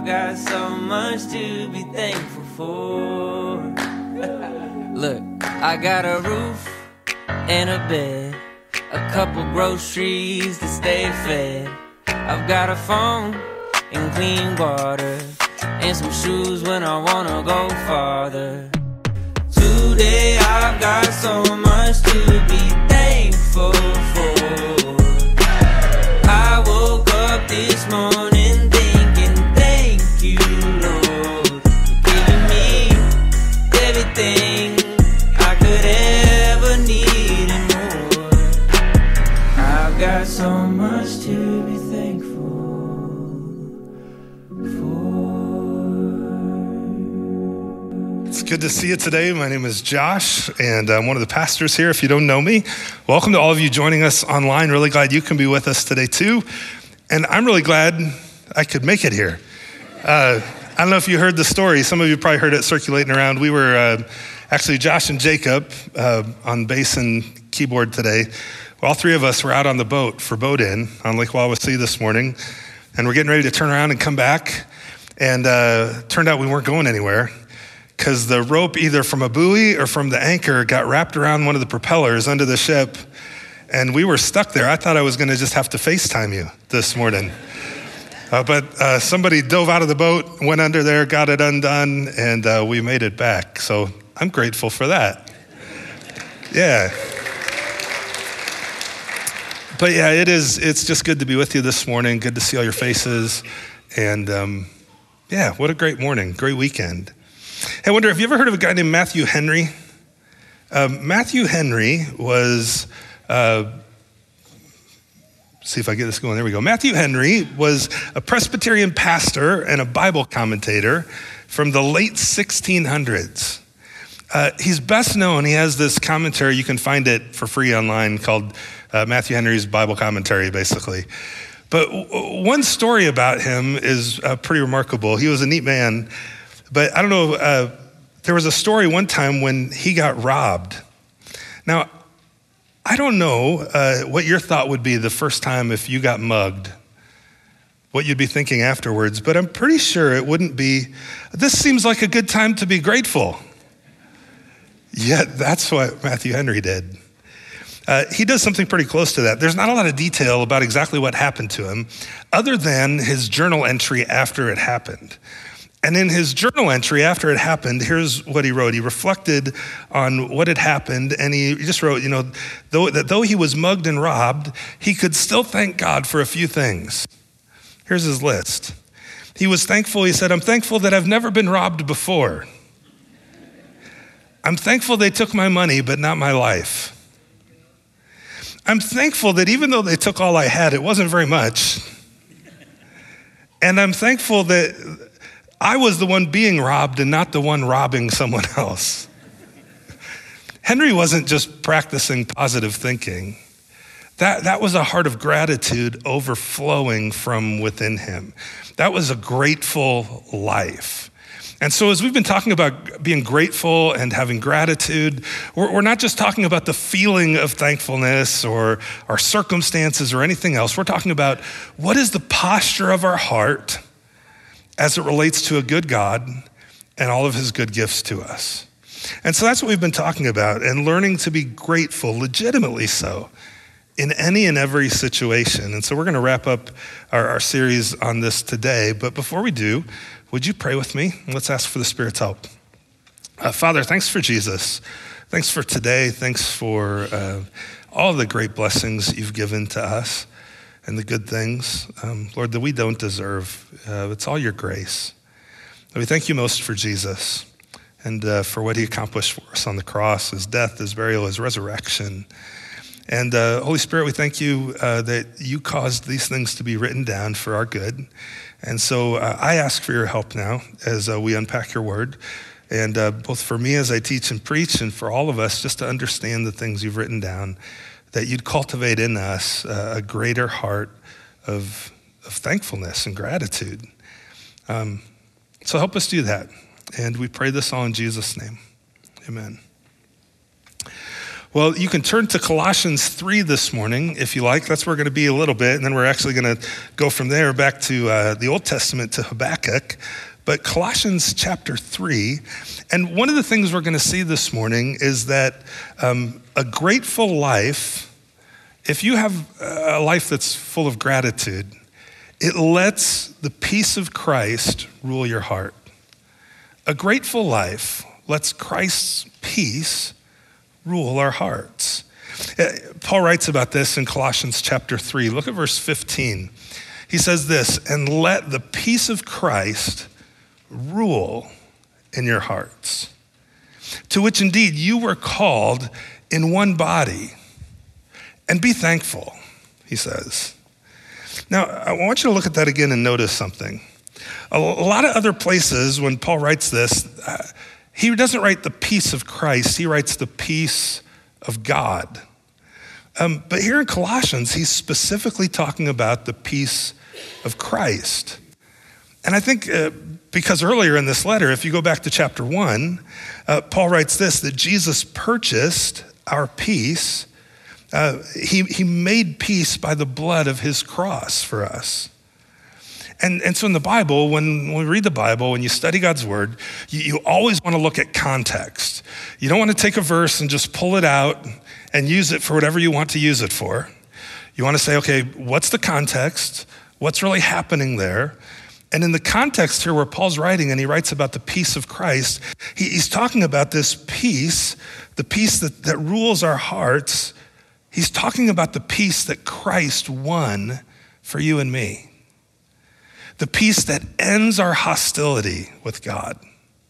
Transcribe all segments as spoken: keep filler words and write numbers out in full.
got so much to be thankful for. Look, I got a roof and a bed, a couple groceries to stay fed. I've got a phone and clean water, and some shoes when I wanna go farther. Today I've got so much to be thankful for. I woke up this morning thinking, thank you, Lord, for giving me everything I could ever need and more. I've got so much to be thankful for. It's good to see you today. My name is Josh, and I'm one of the pastors here. If you don't know me, welcome to all of you joining us online. Really glad you can be with us today too. And I'm really glad I could make it here. Uh, I don't know if you heard the story. Some of you probably heard it circulating around. We were uh, actually Josh and Jacob uh, on bass and keyboard today. All three of us were out on the boat for boat in on Lake Wawasee this morning, and we're getting ready to turn around and come back. And uh, turned out we weren't going anywhere because the rope either from a buoy or from the anchor got wrapped around one of the propellers under the ship, and we were stuck there. I thought I was gonna just have to FaceTime you this morning. Uh, but uh, somebody dove out of the boat, went under there, got it undone, and uh, we made it back. So I'm grateful for that. Yeah. But yeah, it is, it's just good to be with you this morning. Good to see all your faces. And um, yeah, what a great morning, great weekend. Hey, I wonder, have you ever heard of a guy named Matthew Henry? Um, Matthew Henry was, uh, see if I get this going, there we go. Matthew Henry was a Presbyterian pastor and a Bible commentator from the late sixteen hundreds. Uh, he's best known, he has this commentary, you can find it for free online, called uh, Matthew Henry's Bible Commentary, basically. But w- one story about him is uh, pretty remarkable. He was a neat man, but I don't know, uh, there was a story one time when he got robbed. Now, I don't know uh, what your thought would be the first time if you got mugged, what you'd be thinking afterwards, but I'm pretty sure it wouldn't be, this seems like a good time to be grateful. Yet that's what Matthew Henry did. Uh, he does something pretty close to that. There's not a lot of detail about exactly what happened to him, other than his journal entry after it happened. And in his journal entry after it happened, here's what he wrote. He reflected on what had happened, and he just wrote, you know, though, that though he was mugged and robbed, he could still thank God for a few things. Here's his list. He was thankful, he said, I'm thankful that I've never been robbed before. I'm thankful they took my money, but not my life. I'm thankful that even though they took all I had, it wasn't very much. And I'm thankful that I was the one being robbed and not the one robbing someone else. Henry wasn't just practicing positive thinking. That, that was a heart of gratitude overflowing from within him. That was a grateful life. And so as we've been talking about being grateful and having gratitude, we're, we're not just talking about the feeling of thankfulness or our circumstances or anything else. We're talking about what is the posture of our heart as it relates to a good God and all of his good gifts to us. And so that's what we've been talking about, and learning to be grateful, legitimately so, in any and every situation. And so we're gonna wrap up our, our series on this today, but before we do, would you pray with me? Let's ask for the Spirit's help. Uh, Father, thanks for Jesus. Thanks for today. Thanks for uh, all the great blessings you've given to us and the good things, um, Lord, that we don't deserve. Uh, it's all your grace. And we thank you most for Jesus and uh, for what he accomplished for us on the cross, his death, his burial, his resurrection. And uh, Holy Spirit, we thank you uh, that you caused these things to be written down for our good. And so uh, I ask for your help now as uh, we unpack your word, and uh, both for me as I teach and preach, and for all of us just to understand the things you've written down, that you'd cultivate in us uh, a greater heart of, of thankfulness and gratitude. Um, so help us do that. And we pray this all in Jesus' name. Amen. Well, you can turn to Colossians three this morning if you like. That's where we're going to be a little bit, and then we're actually going to go from there back to uh, the Old Testament to Habakkuk. But Colossians chapter three, and one of the things we're going to see this morning is that um, a grateful life, if you have a life that's full of gratitude, it lets the peace of Christ rule your heart. A grateful life lets Christ's peace rule our hearts. Paul writes about this in Colossians chapter three. Look at verse fifteen. He says this, and let the peace of Christ rule in your hearts, to which indeed you were called in one body, and be thankful, he says. Now, I want you to look at that again and notice something. A lot of other places when Paul writes this, uh, he doesn't write the peace of Christ, he writes the peace of God. Um, but here in Colossians, he's specifically talking about the peace of Christ. And I think uh, because earlier in this letter, if you go back to chapter one, uh, Paul writes this, that Jesus purchased our peace. Uh, he, he made peace by the blood of his cross for us. And, and so in the Bible, when, when we read the Bible, when you study God's word, you, you always want to look at context. You don't want to take a verse and just pull it out and use it for whatever you want to use it for. You want to say, okay, what's the context? What's really happening there? And in the context here where Paul's writing and he writes about the peace of Christ, he, he's talking about this peace, the peace that, that rules our hearts. He's talking about the peace that Christ won for you and me. The peace that ends our hostility with God,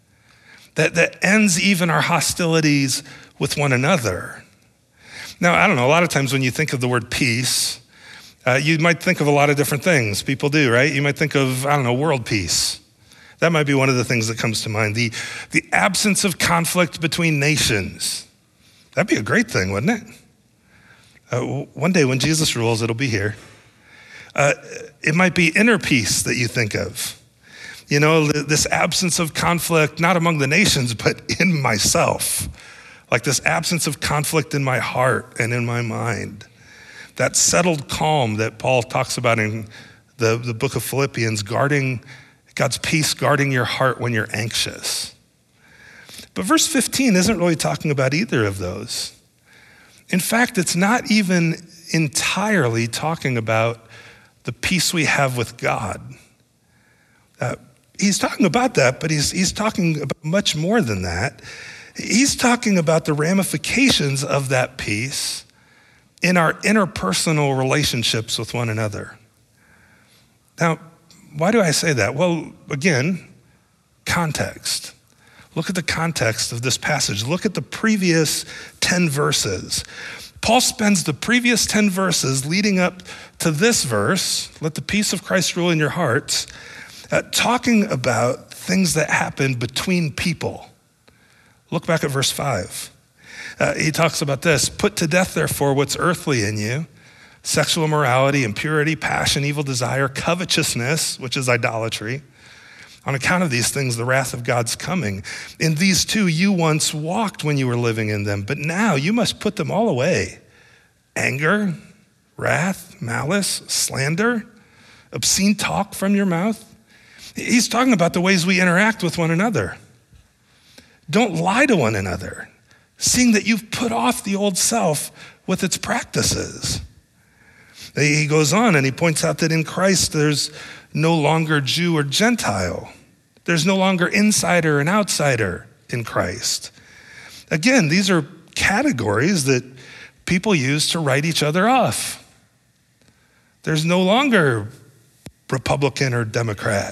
that, that ends even our hostilities with one another. Now, I don't know, a lot of times when you think of the word peace, Uh, you might think of a lot of different things. People do, right? You might think of, I don't know, world peace. That might be one of the things that comes to mind. The, the absence of conflict between nations. That'd be a great thing, wouldn't it? Uh, one day when Jesus rules, it'll be here. Uh, it might be inner peace that you think of. You know, this absence of conflict, not among the nations, but in myself. Like this absence of conflict in my heart and in my mind. That settled calm that Paul talks about in the, the book of Philippians, guarding God's peace, guarding your heart when you're anxious. But verse fifteen isn't really talking about either of those. In fact, it's not even entirely talking about the peace we have with God. Uh, he's talking about that, but he's, he's talking about much more than that. He's talking about the ramifications of that peace in our interpersonal relationships with one another. Now, why do I say that? Well, again, context. Look at the context of this passage. Look at the previous ten verses. Paul spends the previous ten verses leading up to this verse, let the peace of Christ rule in your hearts, uh, talking about things that happen between people. Look back at verse five. Uh, he talks about this, put to death, therefore, what's earthly in you, sexual immorality, impurity, passion, evil desire, covetousness, which is idolatry. On account of these things, the wrath of God's coming. In these two, you once walked when you were living in them, but now you must put them all away. Anger, wrath, malice, slander, obscene talk from your mouth. He's talking about the ways we interact with one another. Don't lie to one another, seeing that you've put off the old self with its practices. He goes on and he points out that in Christ there's no longer Jew or Gentile. There's no longer insider and outsider in Christ. Again, these are categories that people use to write each other off. There's no longer Republican or Democrat.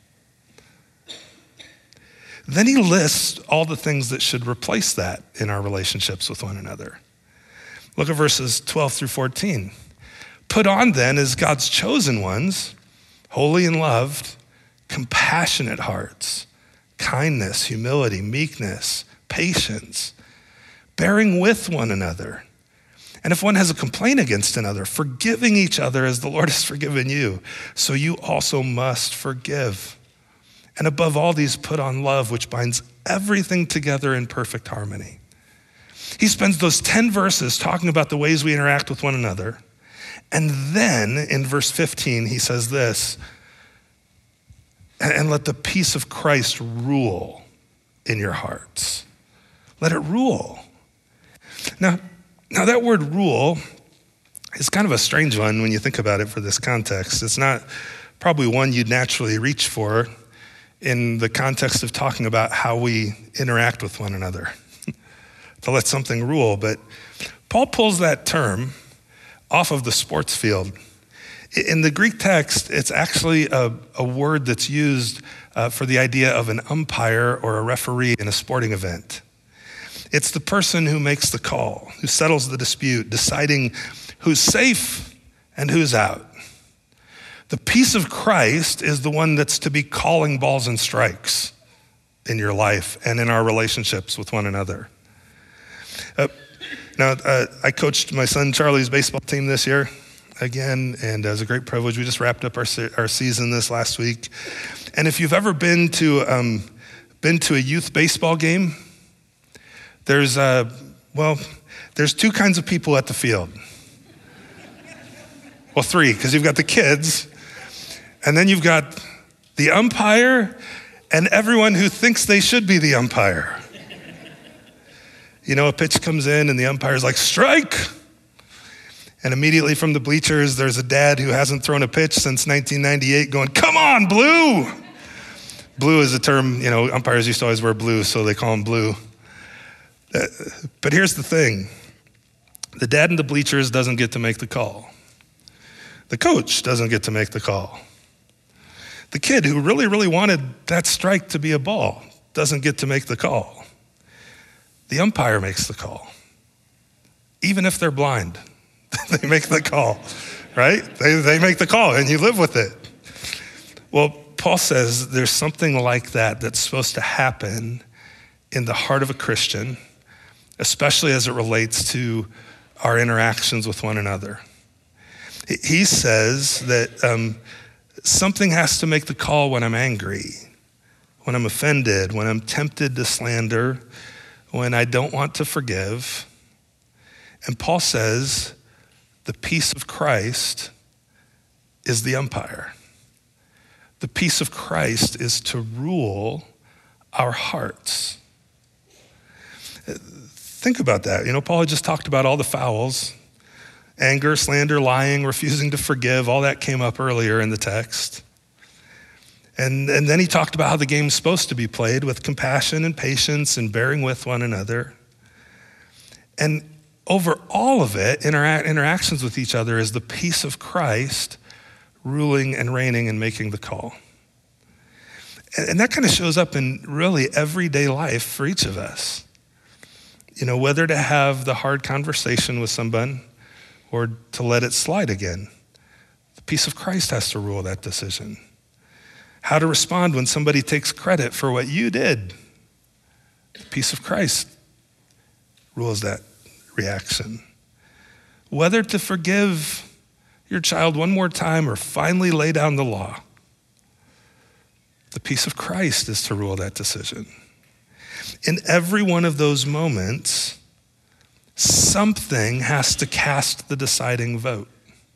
Then he lists all the things that should replace that in our relationships with one another. Look at verses twelve through fourteen. Put on then as God's chosen ones, holy and loved, compassionate hearts, kindness, humility, meekness, patience, bearing with one another. And if one has a complaint against another, forgiving each other as the Lord has forgiven you, so you also must forgive. And above all these, put on love, which binds everything together in perfect harmony. He spends those ten verses talking about the ways we interact with one another. And then in verse fifteen, he says this, and let the peace of Christ rule in your hearts. Let it rule. Now, now that word rule is kind of a strange one when you think about it for this context. It's not probably one you'd naturally reach for in the context of talking about how we interact with one another, to let something rule. But Paul pulls that term off of the sports field. In the Greek text, it's actually a, a word that's used uh, for the idea of an umpire or a referee in a sporting event. It's the person who makes the call, who settles the dispute, deciding who's safe and who's out. The peace of Christ is the one that's to be calling balls and strikes in your life and in our relationships with one another. Uh, now, uh, I coached my son Charlie's baseball team this year again, and it was a great privilege. We just wrapped up our our season this last week. And if you've ever been to um, been to a youth baseball game, there's uh, well, there's two kinds of people at the field. Well, three, because you've got the kids, and then you've got the umpire, and everyone who thinks they should be the umpire. You know, a pitch comes in, and the umpire's like, strike! And immediately from the bleachers, there's a dad who hasn't thrown a pitch since nineteen ninety-eight going, come on, blue! Blue is a term, you know, umpires used to always wear blue, so they call them blue. Uh, but here's the thing. The dad in the bleachers doesn't get to make the call. The coach doesn't get to make the call. The kid who really, really wanted that strike to be a ball doesn't get to make the call. The umpire makes the call. Even if they're blind, they make the call, right? They, they make the call and you live with it. Well, Paul says there's something like that that's supposed to happen in the heart of a Christian, especially as it relates to our interactions with one another. He says that um, something has to make the call when I'm angry, when I'm offended, when I'm tempted to slander, when I don't want to forgive. And Paul says the peace of Christ is the umpire. The peace of Christ is to rule our hearts. Think about that. You know, Paul had just talked about all the fouls. Anger, slander, lying, refusing to forgive, all that came up earlier in the text. And, and then he talked about how the game's supposed to be played with compassion and patience and bearing with one another. And over all of it, intera- interactions with each other is the peace of Christ ruling and reigning and making the call. And, and that kind of shows up in really everyday life for each of us. You know, whether to have the hard conversation with someone or to let it slide again. The peace of Christ has to rule that decision. How to respond when somebody takes credit for what you did. The peace of Christ rules that reaction. Whether to forgive your child one more time or finally lay down the law. The peace of Christ is to rule that decision. In every one of those moments, something has to cast the deciding vote.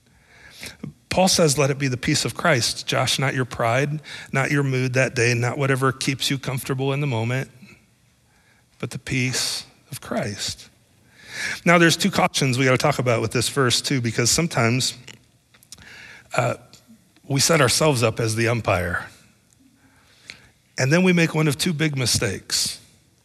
Paul says, let it be the peace of Christ. Josh, not your pride, not your mood that day, not whatever keeps you comfortable in the moment, but the peace of Christ. Now, there's two cautions we got to talk about with this verse too, because sometimes uh, we set ourselves up as the umpire, and then we make one of two big mistakes.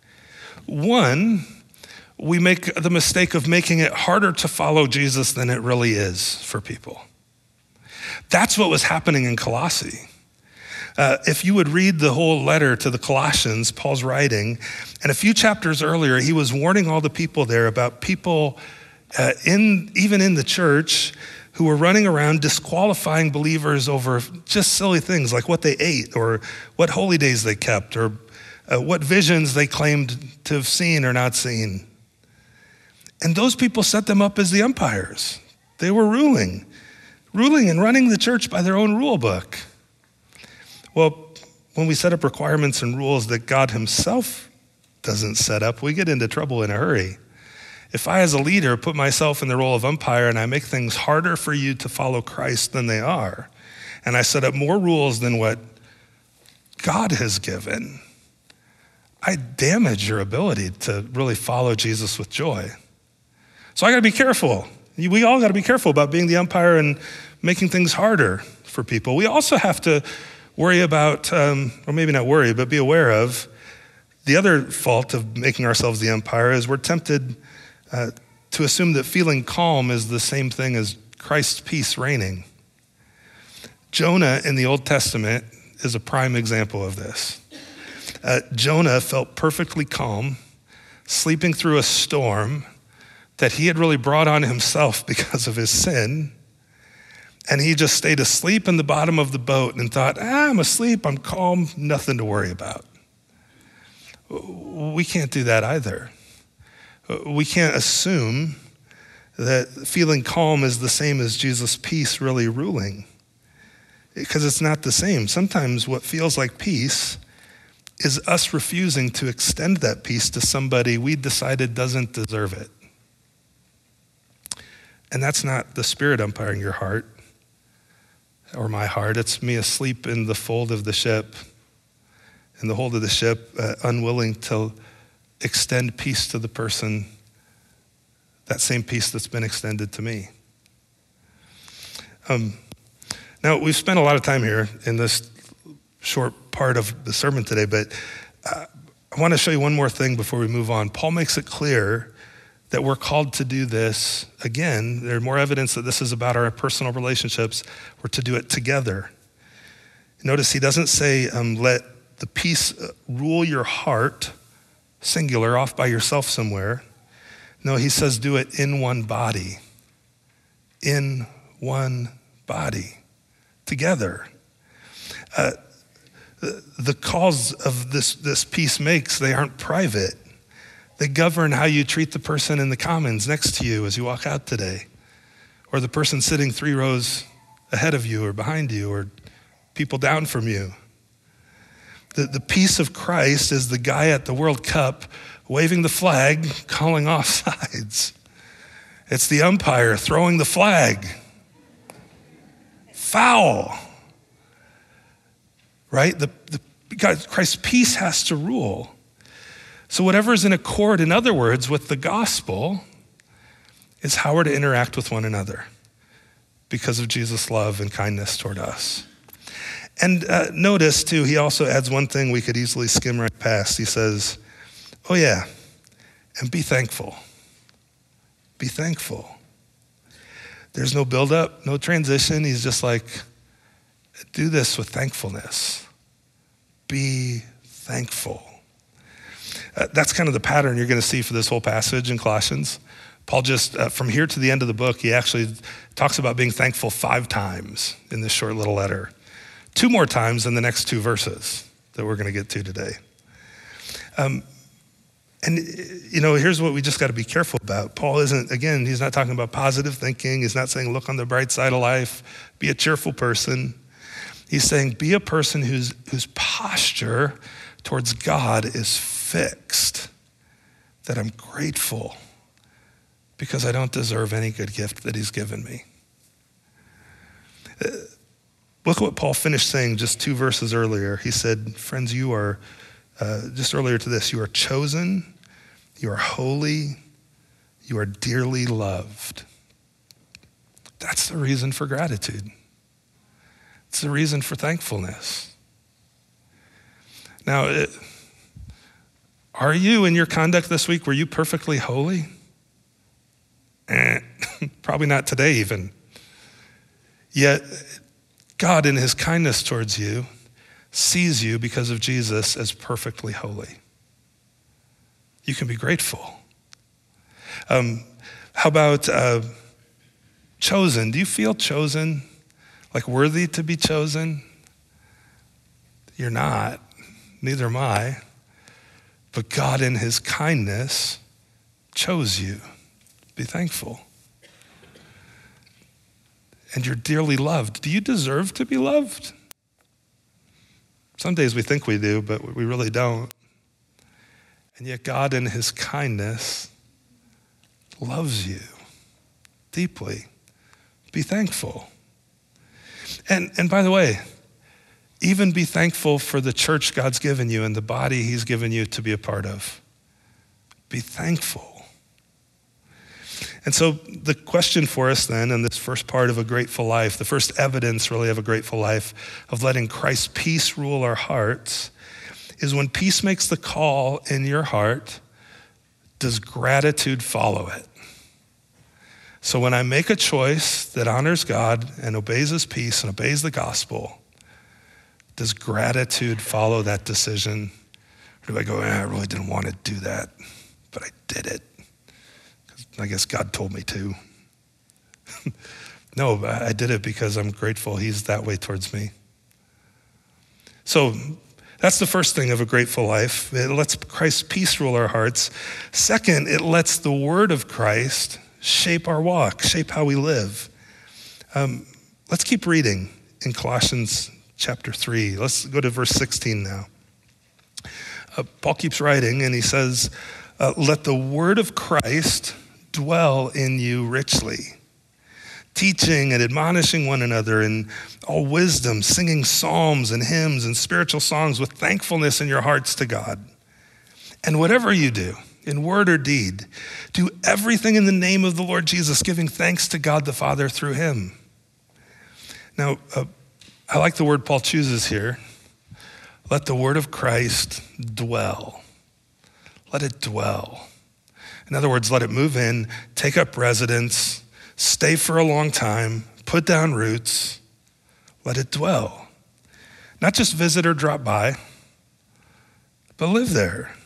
One, we make the mistake of making it harder to follow Jesus than it really is for people. That's what was happening in Colossae. Uh, if you would read the whole letter to the Colossians, Paul's writing, and a few chapters earlier, he was warning all the people there about people uh, in even in the church who were running around disqualifying believers over just silly things like what they ate or what holy days they kept or uh, what visions they claimed to have seen or not seen. And those people set them up as the umpires. They were ruling, ruling and running the church by their own rule book. Well, when we set up requirements and rules that God himself doesn't set up, we get into trouble in a hurry. If I, as a leader, put myself in the role of umpire and I make things harder for you to follow Christ than they are, and I set up more rules than what God has given, I damage your ability to really follow Jesus with joy. So I gotta be careful. We all gotta be careful about being the umpire and making things harder for people. We also have to worry about, um, or maybe not worry, but be aware of, the other fault of making ourselves the umpire is we're tempted uh, to assume that feeling calm is the same thing as Christ's peace reigning. Jonah in the Old Testament is a prime example of this. Uh, Jonah felt perfectly calm, sleeping through a storm that he had really brought on himself because of his sin. And he just stayed asleep in the bottom of the boat and thought, ah, I'm asleep, I'm calm, nothing to worry about. We can't do that either. We can't assume that feeling calm is the same as Jesus' peace really ruling, because it's not the same. Sometimes what feels like peace is us refusing to extend that peace to somebody we decided doesn't deserve it. And that's not the Spirit umpiring your heart or my heart. It's me asleep in the fold of the ship, in the hold of the ship, uh, unwilling to extend peace to the person, that same peace that's been extended to me. Um, now, we've spent a lot of time here in this short part of the sermon today, but uh, I want to show you one more thing before we move on. Paul makes it clear that we're called to do this again. There's more evidence that this is about our personal relationships. We're to do it together. Notice he doesn't say, um, let the peace rule your heart, singular, off by yourself somewhere. No, he says do it in one body. In one body. Together. Uh, the, the calls of this, this peace makes, they aren't private. They govern how you treat the person in the commons next to you as you walk out today, or the person sitting three rows ahead of you or behind you, or people down from you. The, the peace of Christ is the guy at the World Cup waving the flag, calling off sides. It's the umpire throwing the flag. Foul. Right? The, the, God, Christ's peace has to rule. So whatever is in accord, in other words, with the gospel, is how we're to interact with one another because of Jesus' love and kindness toward us. And uh, notice, too, he also adds one thing we could easily skim right past. He says, oh, yeah, and be thankful. Be thankful. There's no buildup, no transition. He's just like, do this with thankfulness. Be thankful. Uh, that's kind of the pattern you're going to see for this whole passage in Colossians. Paul just, uh, from here to the end of the book, he actually talks about being thankful five times in this short little letter. Two more times in the next two verses that we're going to get to today. Um, and, you know, here's what we just got to be careful about. Paul isn't, again, he's not talking about positive thinking. He's not saying look on the bright side of life, be a cheerful person. He's saying be a person whose, whose posture towards God is fixed, that I'm grateful because I don't deserve any good gift that he's given me. Uh, look what Paul finished saying just two verses earlier. He said, friends, you are, uh, just earlier to this, you are chosen, you are holy, you are dearly loved. That's the reason for gratitude. It's the reason for thankfulness. Now, it, are you in your conduct this week, were you perfectly holy? Eh, probably not today even. Yet God in his kindness towards you sees you because of Jesus as perfectly holy. You can be grateful. Um, how about uh, chosen? Do you feel chosen? Like worthy to be chosen? You're not. Neither am I. But God in his kindness chose you. Be thankful. And you're dearly loved. Do you deserve to be loved? Some days we think we do, but we really don't. And yet God in his kindness loves you deeply. Be thankful. And, and by the way, even be thankful for the church God's given you and the body he's given you to be a part of. Be thankful. And so the question for us then in this first part of a grateful life, the first evidence really of a grateful life of letting Christ's peace rule our hearts, is when peace makes the call in your heart, does gratitude follow it? So when I make a choice that honors God and obeys his peace and obeys the gospel, does gratitude follow that decision? Or do I go, eh, I really didn't want to do that, but I did it? I guess God told me to. No, I did it because I'm grateful he's that way towards me. So that's the first thing of a grateful life. It lets Christ's peace rule our hearts. Second, it lets the word of Christ shape our walk, shape how we live. Um, let's keep reading in Colossians chapter three. Let's go to verse sixteen now. Uh, Paul keeps writing and he says, uh, let the word of Christ dwell in you richly, teaching and admonishing one another in all wisdom, singing psalms and hymns and spiritual songs with thankfulness in your hearts to God. And whatever you do, in word or deed, do everything in the name of the Lord Jesus, giving thanks to God the Father through him. Now, uh, I like the word Paul chooses here. Let the word of Christ dwell. Let it dwell. In other words, let it move in, take up residence, stay for a long time, put down roots, let it dwell. Not just visit or drop by, but live there.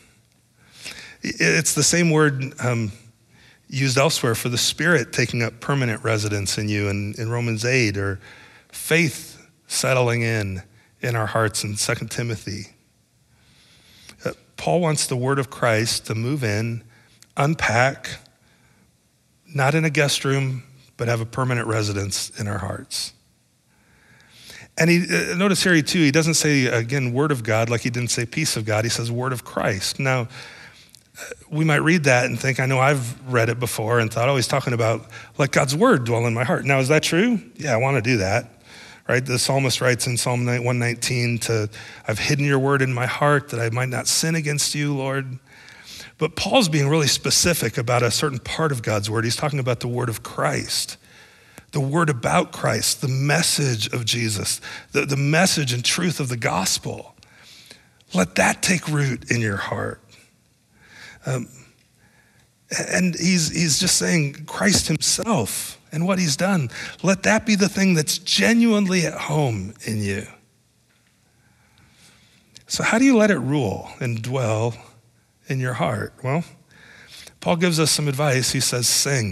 It's the same word um, used elsewhere for the Spirit taking up permanent residence in you in, in Romans eight, or faith settling in in our hearts in Second Timothy. Uh, Paul wants the word of Christ to move in, unpack, not in a guest room, but have a permanent residence in our hearts. And he uh, notice here too, he doesn't say, again, word of God, like he didn't say peace of God. He says word of Christ. Now, we might read that and think, I know I've read it before and thought, oh, he's talking about let God's word dwell in my heart. Now, is that true? Yeah, I want to do that. Right? The psalmist writes in Psalm one nineteen to, I've hidden your word in my heart that I might not sin against you, Lord. But Paul's being really specific about a certain part of God's word. He's talking about the word of Christ, the word about Christ, the message of Jesus, the, the message and truth of the gospel. Let that take root in your heart. Um, and he's, he's just saying Christ himself and what he's done. Let that be the thing that's genuinely at home in you. So how do you let it rule and dwell in your heart? Well, Paul gives us some advice. He says, sing.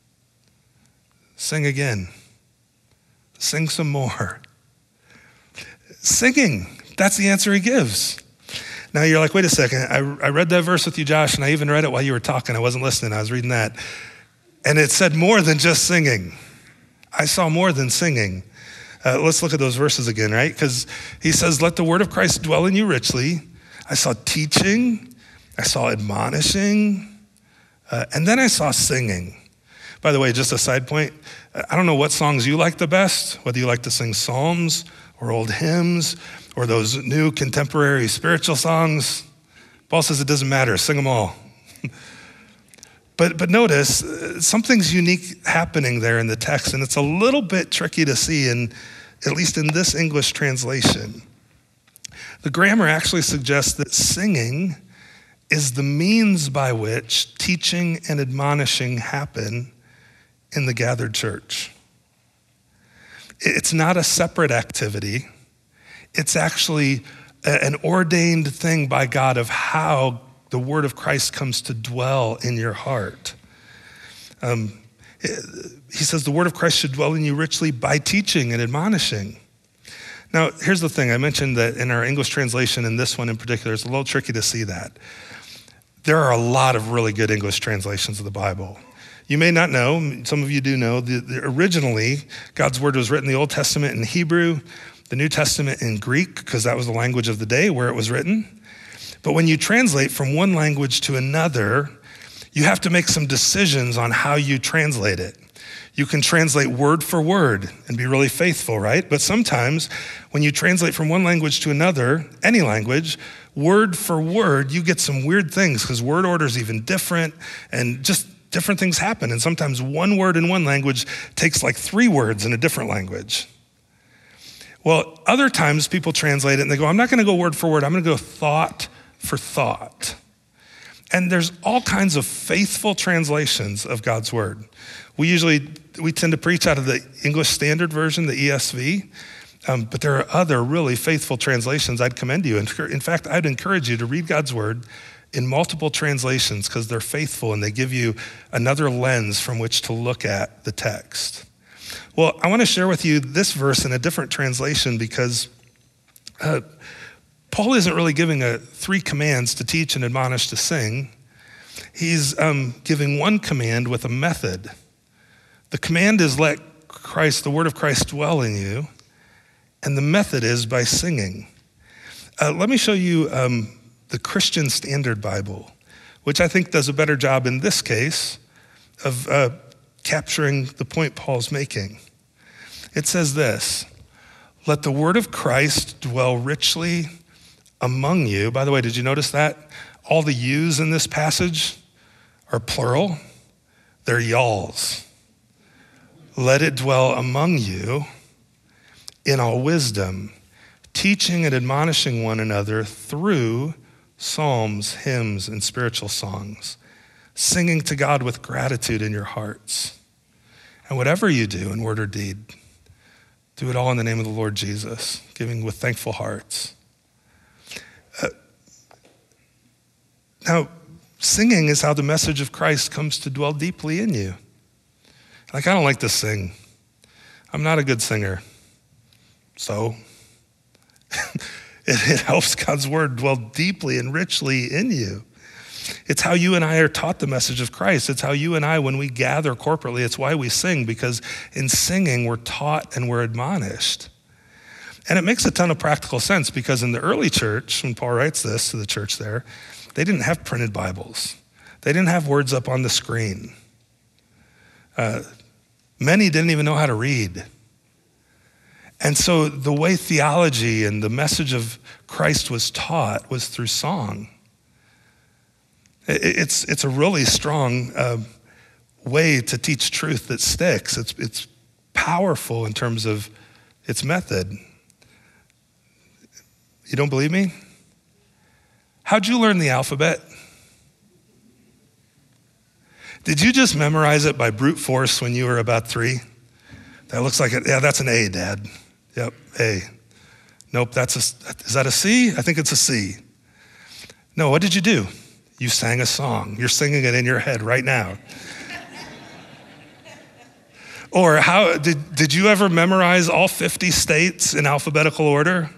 Sing again. Sing some more. Singing, that's the answer he gives. Now you're like, wait a second. I, I read that verse with you, Josh, and I even read it while you were talking. I wasn't listening. I was reading that. And it said more than just singing. I saw more than singing. Uh, let's look at those verses again, right? Because he says, let the word of Christ dwell in you richly. I saw teaching. I saw admonishing. Uh, and then I saw singing. By the way, just a side point. I don't know what songs you like the best, whether you like to sing psalms or old hymns or those new contemporary spiritual songs. Paul says it doesn't matter. Sing them all. But but notice, uh, something's unique happening there in the text, and it's a little bit tricky to see, in, at least in this English translation. The grammar actually suggests that singing is the means by which teaching and admonishing happen in the gathered church. It's not a separate activity. It's actually a, an ordained thing by God of how the word of Christ comes to dwell in your heart. Um, he says the word of Christ should dwell in you richly by teaching and admonishing. Now, here's the thing. I mentioned that in our English translation, and this one in particular, it's a little tricky to see that. There are a lot of really good English translations of the Bible. You may not know, some of you do know, that originally God's word was written in the Old Testament in Hebrew, the New Testament in Greek, because that was the language of the day where it was written. But when you translate from one language to another, You have to make some decisions on how you translate it. You can translate word for word and be really faithful, right? But sometimes when you translate from one language to another, any language, word for word, you get some weird things because word order is even different and just different things happen. And sometimes one word in one language takes like three words in a different language. Well, other times people translate it and they go, I'm not going to go word for word. I'm going to go thought for thought. And there's all kinds of faithful translations of God's word. We usually, we tend to preach out of the English Standard Version, the E S V, um, but there are other really faithful translations I'd commend you. In fact, I'd encourage you to read God's word in multiple translations because they're faithful and they give you another lens from which to look at the text. Well, I want to share with you this verse in a different translation because uh, Paul isn't really giving a three commands to teach and admonish to sing. He's um, giving one command with a method. The command is let Christ, the word of Christ dwell in you, and the method is by singing. Uh, let me show you um, the Christian Standard Bible, which I think does a better job in this case of uh, capturing the point Paul's making. It says this, let the word of Christ dwell richly among you. By the way, did you notice that? All the yous in this passage are plural. They're y'alls. Let it dwell among you in all wisdom, teaching and admonishing one another through psalms, hymns, and spiritual songs, singing to God with gratitude in your hearts. And whatever you do in word or deed, do it all in the name of the Lord Jesus, giving with thankful hearts. Uh, now, singing is how the message of Christ comes to dwell deeply in you. Like, I don't like to sing. I'm not a good singer. So, it, it helps God's word dwell deeply and richly in you. It's how you and I are taught the message of Christ. It's how you and I, when we gather corporately, it's why we sing, because in singing, we're taught and we're admonished. And it makes a ton of practical sense because in the early church, when Paul writes this to the church there, they didn't have printed Bibles. They didn't have words up on the screen. Uh, many didn't even know how to read. And so the way theology and the message of Christ was taught was through song. It's it's a really strong uh, way to teach truth that sticks. It's it's powerful in terms of its method. You don't believe me? How'd you learn the alphabet? Did you just memorize it by brute force when you were about three? That looks like it. Yeah, that's an A, Dad. Yep, A. Nope, that's a, is that a C? I think it's a C. No, what did you do? You sang a song. You're singing it in your head right now. Or how did, did you ever memorize all fifty states in alphabetical order?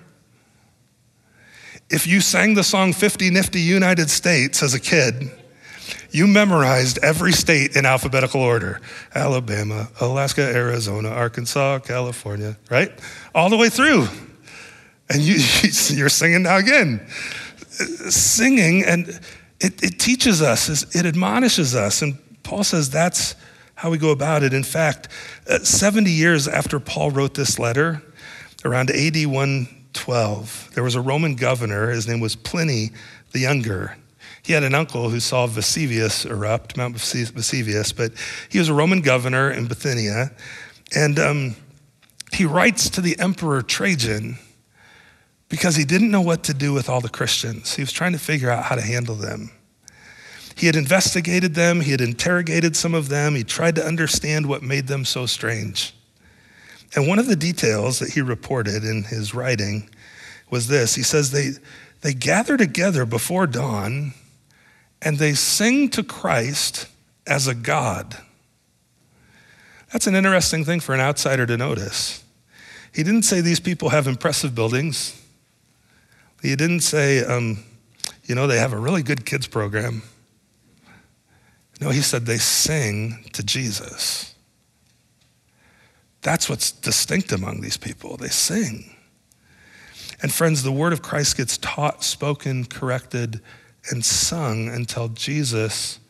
If you sang the song fifty Nifty United States as a kid, you memorized every state in alphabetical order. Alabama, Alaska, Arizona, Arkansas, California, right? All the way through. And you, you're singing now again. Singing, and it, it teaches us, it admonishes us. And Paul says that's how we go about it. In fact, seventy years after Paul wrote this letter, around A D one twelve, there was a Roman governor. His name was Pliny the Younger. He had an uncle who saw Vesuvius erupt, Mount Vesuvius, but he was a Roman governor in Bithynia. And um, he writes to the Emperor Trajan because he didn't know what to do with all the Christians. He was trying to figure out how to handle them. He had investigated them. He had interrogated some of them. He tried to understand what made them so strange. And one of the details that he reported in his writing was this. He says they, they gather together before dawn and they sing to Christ as a God. That's an interesting thing for an outsider to notice. He didn't say these people have impressive buildings. He didn't say, um, you know, they have a really good kids program. No, he said they sing to Jesus. That's what's distinct among these people. They sing. And friends, the word of Christ gets taught, spoken, corrected, and sung until Jesus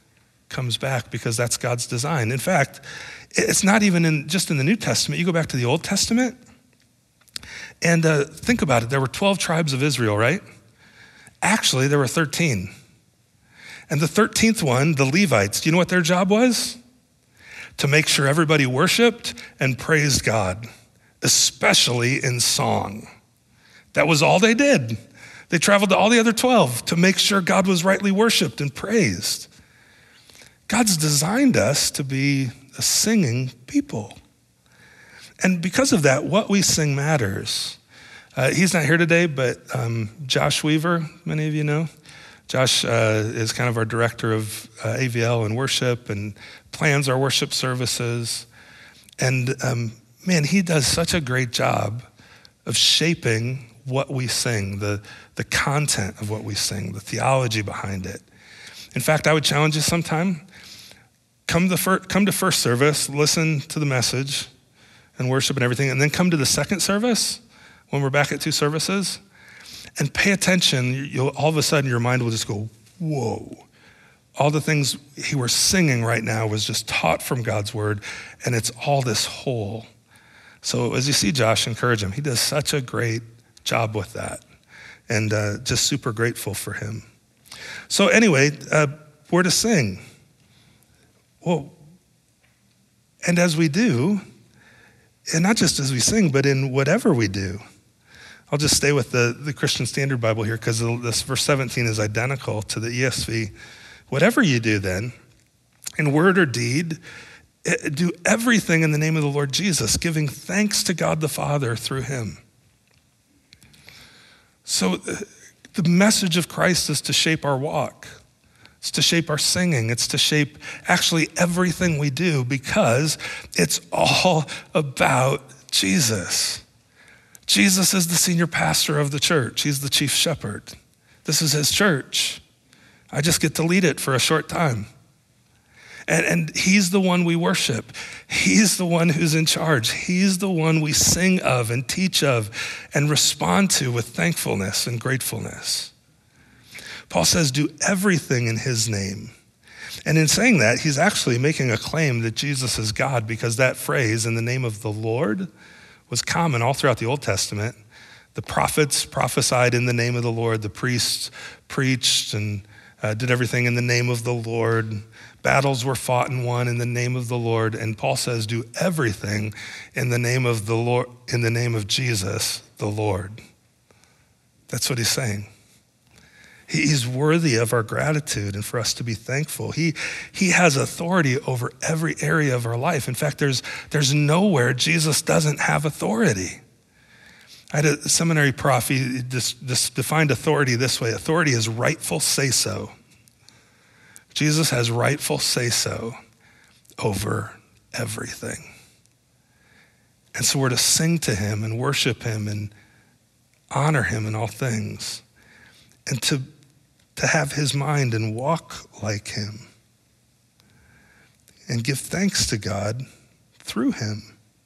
comes back because that's God's design. In fact, it's not even in just in the New Testament. You go back to the Old Testament and uh, think about it. There were twelve tribes of Israel, right? Actually, there were thirteen. And the thirteenth one, the Levites, do you know what their job was? To make sure everybody worshiped and praised God, especially in song. That was all they did. They traveled to all the other twelve to make sure God was rightly worshiped and praised. God's designed us to be a singing people. And because of that, what we sing matters. Uh, he's not here today, but um, Josh Weaver, many of you know. Josh uh, is kind of our director of uh, A V L and worship and plans our worship services. And um, man, he does such a great job of shaping what we sing, the, the content of what we sing, the theology behind it. In fact, I would challenge you sometime, come to, fir- come to first service, listen to the message and worship and everything, and then come to the second service when we're back at two services, and pay attention. You'll, all of a sudden, your mind will just go, whoa. All the things he was singing right now was just taught from God's word, and it's all this whole. So as you see Josh, encourage him. He does such a great job with that, and uh, just super grateful for him. So anyway, uh, we're to sing. Well, and as we do, and not just as we sing, but in whatever we do. I'll just stay with the, the Christian Standard Bible here because this verse seventeen is identical to the E S V. Whatever you do then, in word or deed, do everything in the name of the Lord Jesus, giving thanks to God the Father through him. So the message of Christ is to shape our walk. It's to shape our singing. It's to shape actually everything we do because it's all about Jesus. Jesus is the senior pastor of the church. He's the chief shepherd. This is his church. I just get to lead it for a short time. And, and he's the one we worship. He's the one who's in charge. He's the one we sing of and teach of and respond to with thankfulness and gratefulness. Paul says, do everything in his name. And in saying that, he's actually making a claim that Jesus is God because that phrase, in the name of the Lord, was common all throughout the Old Testament. The prophets prophesied in the name of the Lord. The priests preached and uh, did everything in the name of the Lord. Battles were fought and won in the name of the Lord. And Paul says, do everything in the name of the Lord, in the name of Jesus, the Lord. That's what he's saying. He's worthy of our gratitude and for us to be thankful. He, he has authority over every area of our life. In fact, there's, there's nowhere Jesus doesn't have authority. I had a seminary prof, he just, just defined authority this way. Authority is rightful say-so. Jesus has rightful say-so over everything. And so we're to sing to him and worship him and honor him in all things. And to to have his mind and walk like him and give thanks to God through him.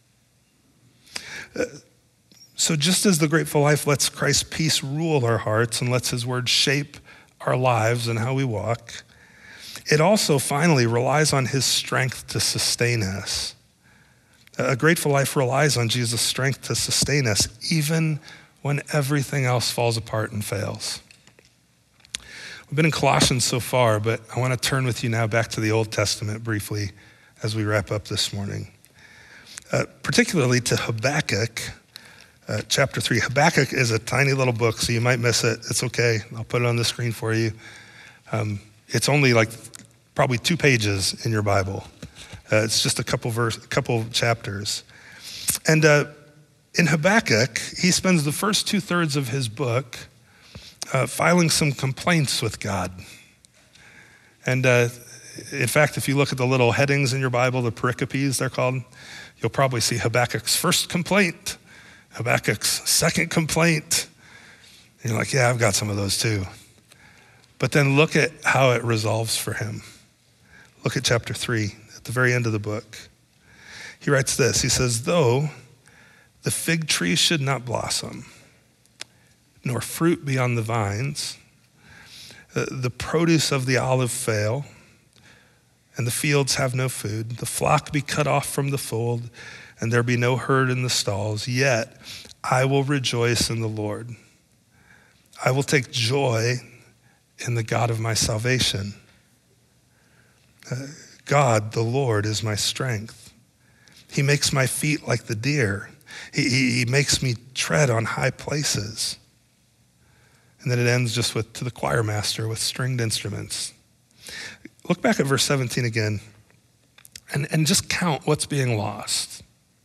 Uh, so just as the grateful life lets Christ's peace rule our hearts and lets his word shape our lives and how we walk, it also finally relies on his strength to sustain us. A grateful life relies on Jesus' strength to sustain us even when everything else falls apart and fails. We've been in Colossians so far, but I want to turn with you now back to the Old Testament briefly as we wrap up this morning. Uh, particularly to Habakkuk, uh, chapter three. Habakkuk is a tiny little book, so you might miss it. It's okay. I'll put it on the screen for you. Um, it's only like probably two pages in your Bible. Uh, it's just a couple verse, a couple chapters. And uh, in Habakkuk, he spends the first two thirds of his book Uh, filing some complaints with God. And uh, in fact, if you look at the little headings in your Bible, the pericopes they're called, you'll probably see Habakkuk's first complaint, Habakkuk's second complaint. And you're like, yeah, I've got some of those too. But then look at how it resolves for him. Look at chapter three, at the very end of the book. He writes this, he says, though the fig tree should not blossom, nor fruit be on the vines, uh, the produce of the olive fail, and the fields have no food, the flock be cut off from the fold, and there be no herd in the stalls, yet I will rejoice in the Lord. I will take joy in the God of my salvation. Uh, God, the Lord, is my strength. He makes my feet like the deer. He, he, he makes me tread on high places. And then it ends just with, to the choir master with stringed instruments. Look back at verse seventeen again and, and just count what's being lost.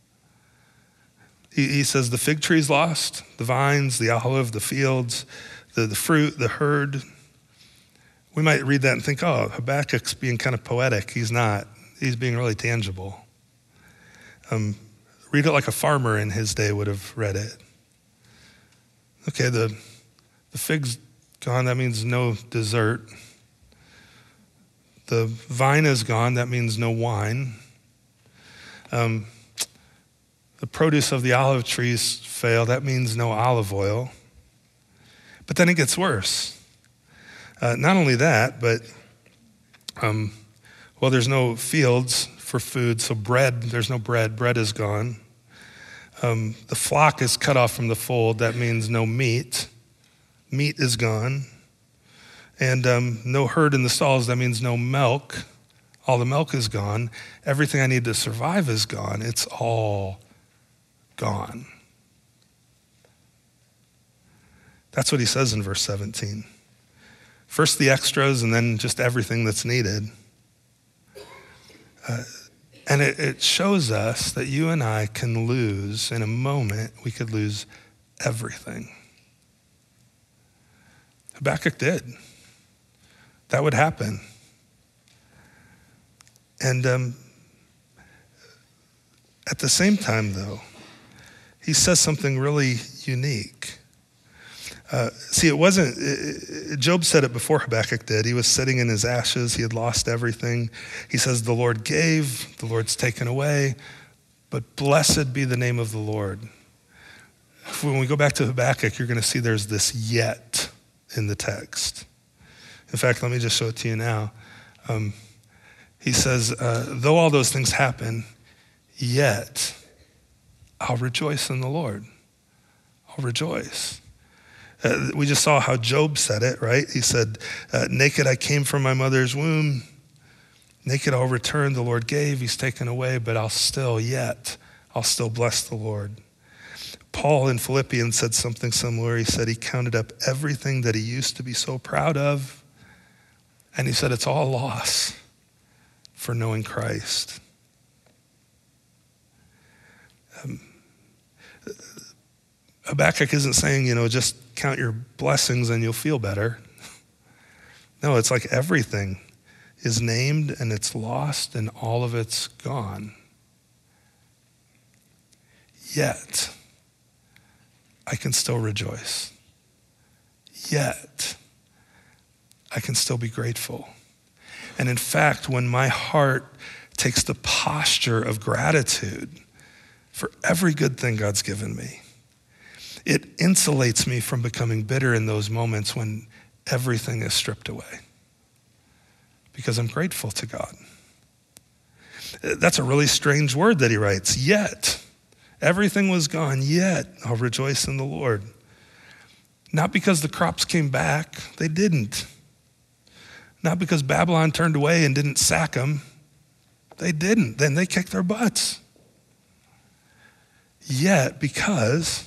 He, he says the fig tree's lost, the vines, the olive, the fields, the, the fruit, the herd. We might read that and think, oh, Habakkuk's being kind of poetic. He's not. He's being really tangible. Um, read it like a farmer in his day would have read it. Okay, the, the fig's gone. That means no dessert. The vine is gone. That means no wine. Um, the produce of the olive trees fail. That means no olive oil. But then it gets worse. Uh, not only that, but, um, well, there's no fields for food, so bread, there's no bread. Bread is gone. Um, the flock is cut off from the fold. That means no meat. Meat is gone. And um, no herd in the stalls. That means no milk. All the milk is gone. Everything I need to survive is gone. It's all gone. That's what he says in verse seventeen. First the extras and then just everything that's needed. Uh, and it, it shows us that you and I can lose, in a moment, we could lose everything. Habakkuk did. That would happen. And um, at the same time, though, he says something really unique. Uh, see, it wasn't, it, it, Job said it before Habakkuk did. He was sitting in his ashes. He had lost everything. He says, the Lord gave, the Lord's taken away, but blessed be the name of the Lord. When we go back to Habakkuk, you're going to see there's this yet in the text. In fact, let me just show it to you now. Um, he says, uh, though all those things happen, yet I'll rejoice in the Lord. I'll rejoice. Uh, we just saw how Job said it, right? He said, uh, naked I came from my mother's womb. Naked I'll return. The Lord gave, he's taken away, but I'll still, yet, I'll still bless the Lord. Paul in Philippians said something similar. He said he counted up everything that he used to be so proud of, and he said it's all loss for knowing Christ. Um, Habakkuk isn't saying, you know, just count your blessings and you'll feel better. No, it's like everything is named and it's lost and all of it's gone. Yet, I can still rejoice. Yet, I can still be grateful. And in fact, when my heart takes the posture of gratitude for every good thing God's given me, it insulates me from becoming bitter in those moments when everything is stripped away, because I'm grateful to God. That's a really strange word that he writes, yet. Everything was gone, yet I'll rejoice in the Lord. Not because the crops came back, they didn't. Not because Babylon turned away and didn't sack them, they didn't. Then they kicked their butts. Yet, because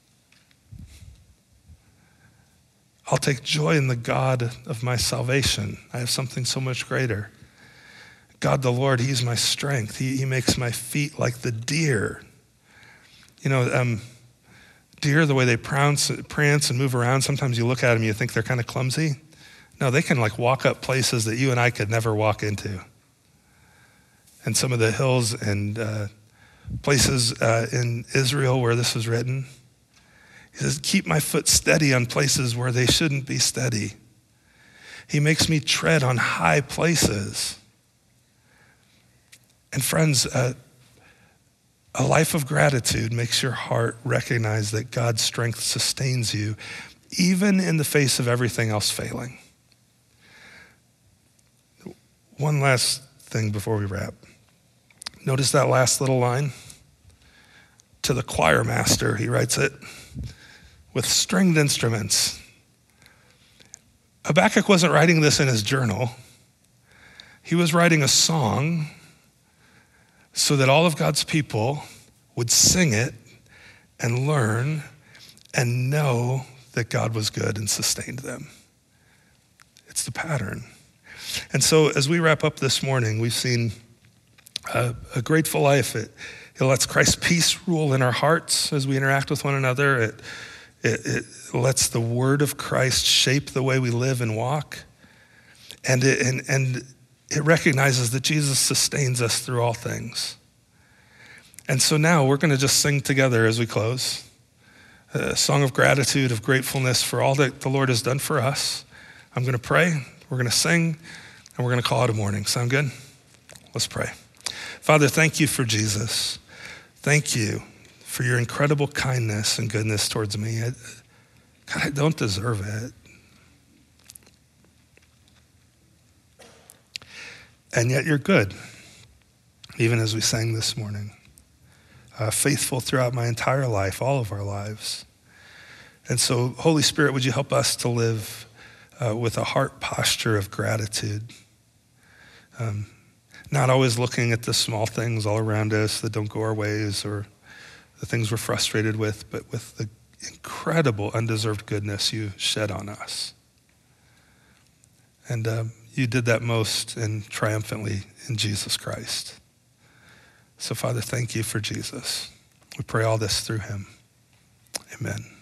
I'll take joy in the God of my salvation. I have something so much greater. God the Lord, he's my strength. He, he makes my feet like the deer. You know, um, deer, the way they prance, prance and move around, sometimes you look at them, you think they're kind of clumsy. No, they can like walk up places that you and I could never walk into. And some of the hills and uh, places uh, in Israel where this was written, he says, keep my foot steady on places where they shouldn't be steady. He makes me tread on high places. And friends, uh, a life of gratitude makes your heart recognize that God's strength sustains you, even in the face of everything else failing. One last thing before we wrap. Notice that last little line? To the choir master, he writes it, with stringed instruments. Habakkuk wasn't writing this in his journal. He was writing a song so that all of God's people would sing it and learn and know that God was good and sustained them. It's the pattern. And so as we wrap up this morning, we've seen a, a grateful life. It, it lets Christ's peace rule in our hearts as we interact with one another. It, it, it lets the word of Christ shape the way we live and walk. And it, and, and it recognizes that Jesus sustains us through all things. And so now we're going to just sing together as we close. A song of gratitude, of gratefulness for all that the Lord has done for us. I'm going to pray, we're going to sing, and we're going to call it a morning. Sound good? Let's pray. Father, thank you for Jesus. Thank you for your incredible kindness and goodness towards me. I, God, I don't deserve it. And yet you're good, even as we sang this morning. Uh, faithful throughout my entire life, all of our lives. And so, Holy Spirit, would you help us to live uh, with a heart posture of gratitude, um, not always looking at the small things all around us that don't go our ways or the things we're frustrated with, but with the incredible undeserved goodness you shed on us. And um, you did that most and triumphantly in Jesus Christ. So, Father, thank you for Jesus. We pray all this through him. Amen.